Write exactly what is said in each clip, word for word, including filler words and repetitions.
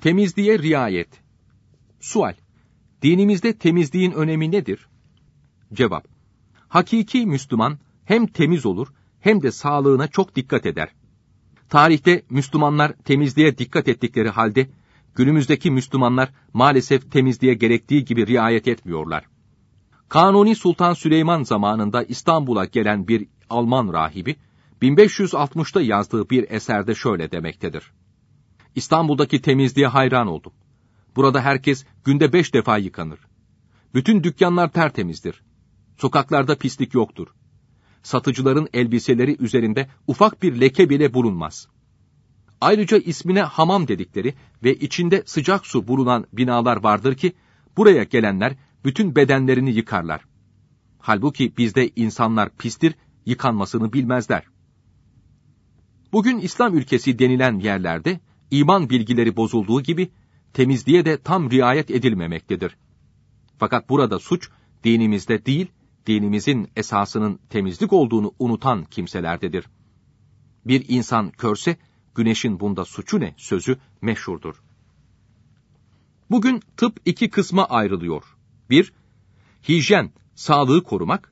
Temizliğe riayet. Sual: dinimizde temizliğin önemi nedir? Cevap: hakiki Müslüman hem temiz olur hem de sağlığına çok dikkat eder. Tarihte Müslümanlar temizliğe dikkat ettikleri halde, günümüzdeki Müslümanlar maalesef temizliğe gerektiği gibi riayet etmiyorlar. Kanuni Sultan Süleyman zamanında İstanbul'a gelen bir Alman rahibi, bin beş yüz altmışta yazdığı bir eserde şöyle demektedir: İstanbul'daki temizliğe hayran oldum. Burada herkes günde beş defa yıkanır. Bütün dükkanlar tertemizdir. Sokaklarda pislik yoktur. Satıcıların elbiseleri üzerinde ufak bir leke bile bulunmaz. Ayrıca ismine hamam dedikleri ve içinde sıcak su bulunan binalar vardır ki, buraya gelenler bütün bedenlerini yıkarlar. Halbuki bizde insanlar pistir, yıkanmasını bilmezler. Bugün İslam ülkesi denilen yerlerde, iman bilgileri bozulduğu gibi, temizliğe de tam riayet edilmemektedir. Fakat burada suç, dinimizde değil, dinimizin esasının temizlik olduğunu unutan kimselerdedir. Bir insan körse, güneşin bunda suçu ne sözü meşhurdur. Bugün tıp iki kısma ayrılıyor. bir. Hijyen, sağlığı korumak.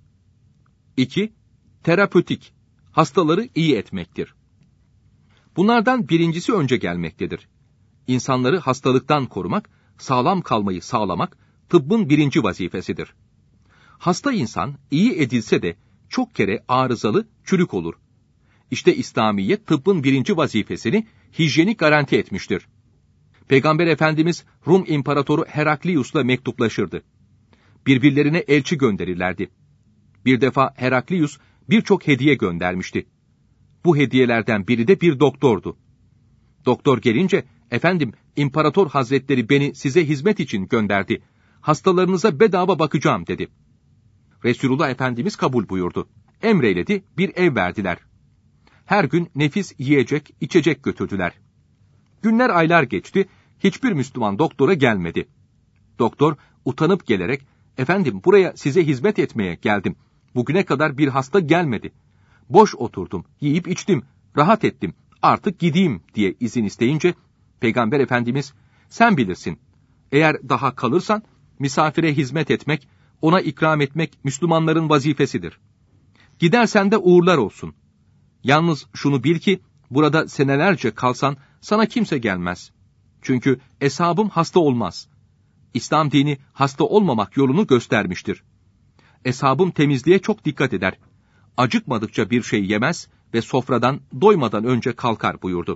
iki. Terapötik, hastaları iyi etmektir. Bunlardan birincisi önce gelmektedir. İnsanları hastalıktan korumak, sağlam kalmayı sağlamak, tıbbın birinci vazifesidir. Hasta insan iyi edilse de çok kere arızalı, çürük olur. İşte İslamiyet tıbbın birinci vazifesini hijyeni garanti etmiştir. Peygamber Efendimiz Rum İmparatoru Heraklius'la mektuplaşırdı. Birbirlerine elçi gönderirlerdi. Bir defa Heraklius birçok hediye göndermişti. Bu hediyelerden biri de bir doktordu. Doktor gelince, efendim İmparator Hazretleri beni size hizmet için gönderdi. Hastalarınıza bedava bakacağım dedi. Resulullah Efendimiz kabul buyurdu. Emreyledi, bir ev verdiler. Her gün nefis yiyecek, içecek götürdüler. Günler aylar geçti, hiçbir Müslüman doktora gelmedi. Doktor utanıp gelerek, efendim buraya size hizmet etmeye geldim. Bugüne kadar bir hasta gelmedi. Boş oturdum, yiyip içtim, rahat ettim, artık gideyim diye izin isteyince, Peygamber Efendimiz, sen bilirsin. Eğer daha kalırsan, misafire hizmet etmek, ona ikram etmek Müslümanların vazifesidir. Gidersen de uğurlar olsun. Yalnız şunu bil ki, burada senelerce kalsan, sana kimse gelmez. Çünkü eshabım hasta olmaz. İslam dini hasta olmamak yolunu göstermiştir. Eshabım temizliğe çok dikkat eder. Acıkmadıkça bir şey yemez ve sofradan doymadan önce kalkar buyurdu.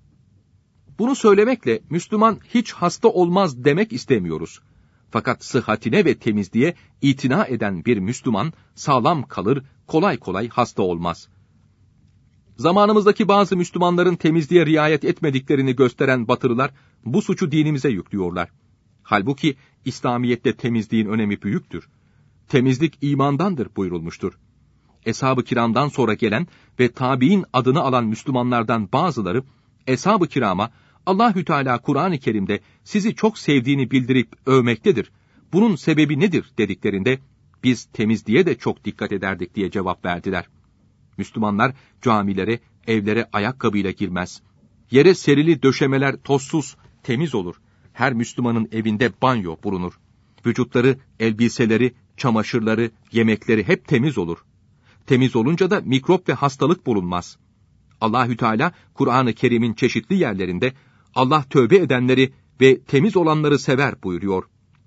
Bunu söylemekle Müslüman hiç hasta olmaz demek istemiyoruz. Fakat sıhhatine ve temizliğe itina eden bir Müslüman sağlam kalır, kolay kolay hasta olmaz. Zamanımızdaki bazı Müslümanların temizliğe riayet etmediklerini gösteren batılılar bu suçu dinimize yüklüyorlar. Halbuki İslamiyet'te temizliğin önemi büyüktür. Temizlik imandandır buyurulmuştur. Eshab-ı kiramdan sonra gelen ve tabiin adını alan Müslümanlardan bazıları, Eshab-ı kirama Allahü Teala Kur'an-ı Kerim'de sizi çok sevdiğini bildirip övmektedir. Bunun sebebi nedir dediklerinde, biz temizliğe de çok dikkat ederdik diye cevap verdiler. Müslümanlar camilere, evlere ayakkabıyla girmez. Yere serili döşemeler tozsuz, temiz olur. Her Müslümanın evinde banyo bulunur. Vücutları, elbiseleri, çamaşırları, yemekleri hep temiz olur. Temiz olunca da mikrop ve hastalık bulunmaz. Allahü Teala Kur'an-ı Kerim'in çeşitli yerlerinde Allah tövbe edenleri ve temiz olanları sever buyuruyor.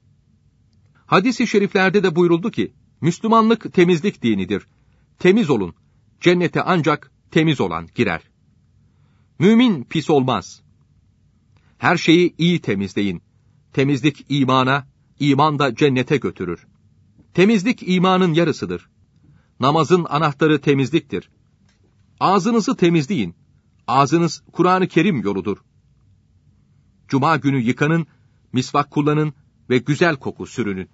Hadis-i şeriflerde de buyuruldu ki, Müslümanlık temizlik dinidir. Temiz olun, cennete ancak temiz olan girer. Mümin pis olmaz. Her şeyi iyi temizleyin. Temizlik imana, iman da cennete götürür. Temizlik imanın yarısıdır. Namazın anahtarı temizliktir. Ağzınızı temizleyin. Ağzınız Kur'an-ı Kerim yoludur. Cuma günü yıkanın, misvak kullanın ve güzel koku sürünün.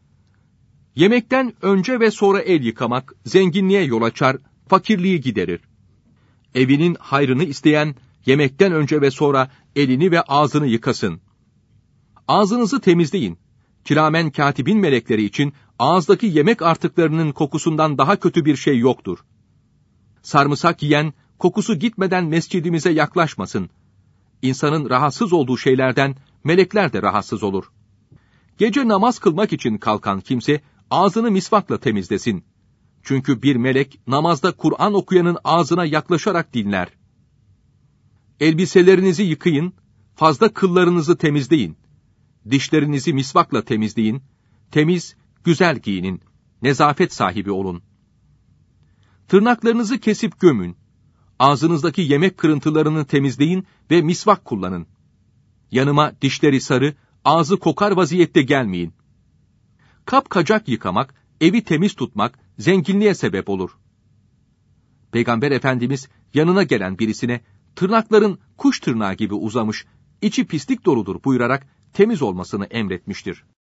Yemekten önce ve sonra el yıkamak zenginliğe yol açar, fakirliği giderir. Evinin hayrını isteyen yemekten önce ve sonra elini ve ağzını yıkasın. Ağzınızı temizleyin. Kiramen katibin melekleri için ağızdaki yemek artıklarının kokusundan daha kötü bir şey yoktur. Sarımsak yiyen kokusu gitmeden mescidimize yaklaşmasın. İnsanın rahatsız olduğu şeylerden melekler de rahatsız olur. Gece namaz kılmak için kalkan kimse ağzını misvakla temizlesin. Çünkü bir melek namazda Kur'an okuyanın ağzına yaklaşarak dinler. Elbiselerinizi yıkayın, fazla kıllarınızı temizleyin. Dişlerinizi misvakla temizleyin, temiz, güzel giyinin, nezafet sahibi olun. Tırnaklarınızı kesip gömün, ağzınızdaki yemek kırıntılarını temizleyin ve misvak kullanın. Yanıma dişleri sarı, ağzı kokar vaziyette gelmeyin. Kapkacak yıkamak, evi temiz tutmak, zenginliğe sebep olur. Peygamber Efendimiz yanına gelen birisine, tırnakların kuş tırnağı gibi uzamış, içi pislik doludur buyurarak temiz olmasını emretmiştir.